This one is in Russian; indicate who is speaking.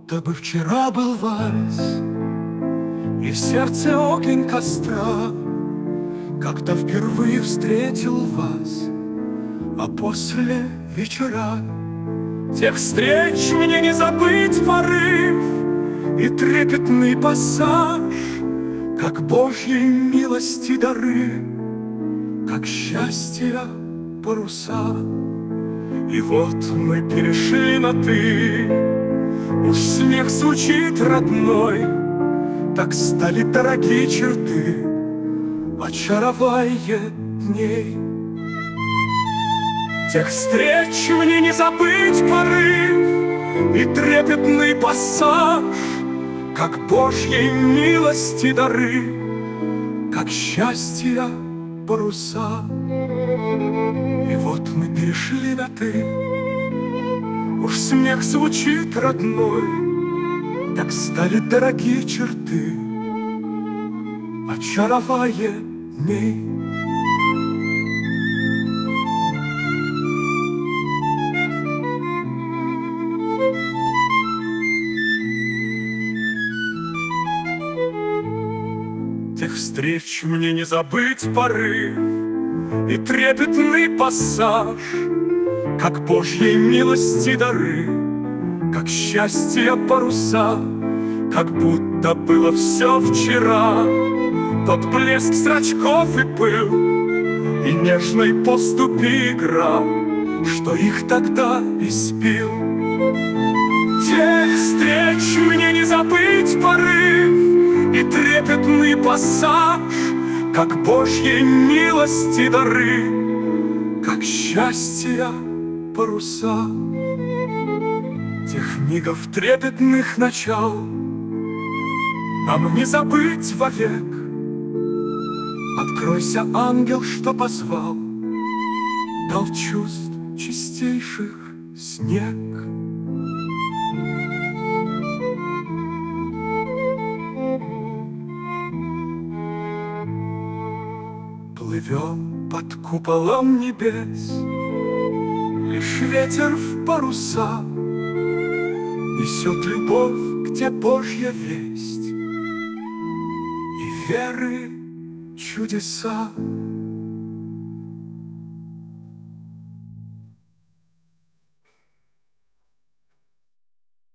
Speaker 1: будто бы вчера был вальс, и в сердце огонь костра. Когда впервые встретил вас, а после вечера тех встреч мне не забыть порыв и трепетный пассаж, как Божьей милости дары, как счастья паруса. И вот мы перешли на «ты», уж смех звучит родной, так стали дорогие черты очарования дней. Тех встреч мне не забыть порыв и трепетный пассаж, как Божьей милости дары, как счастья паруса. И вот мы перешли на «ты», уж смех звучит родной, так стали дорогие черты очарования дней. Тех встреч мне не забыть порыв и трепетный пассаж, как Божьей милости дары, как счастья паруса. Как будто было все вчера, тот блеск зрачков и пыл, и нежной поступи игра, что их тогда испил. Тех встреч мне не забыть порыв и трепетный пассаж, как Божьей милости дары, как счастья паруса. Тех мигов трепетных начал нам не забыть вовек. Откройся, ангел, что позвал, дал чувств чистейших снег. Плывем под куполом небес, лишь ветер в паруса несет любовь, где Божья весть и веры чудеса.